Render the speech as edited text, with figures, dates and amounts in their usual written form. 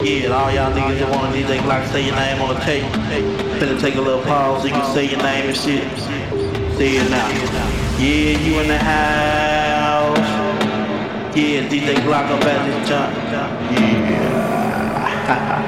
Yeah, and all y'all niggas that wanna DJ Glock, say your name on the tape. Finna take a little pause so you can say your name and shit. Say it now. Yeah, you in the house. Yeah, DJ Glock up at this jump. Yeah.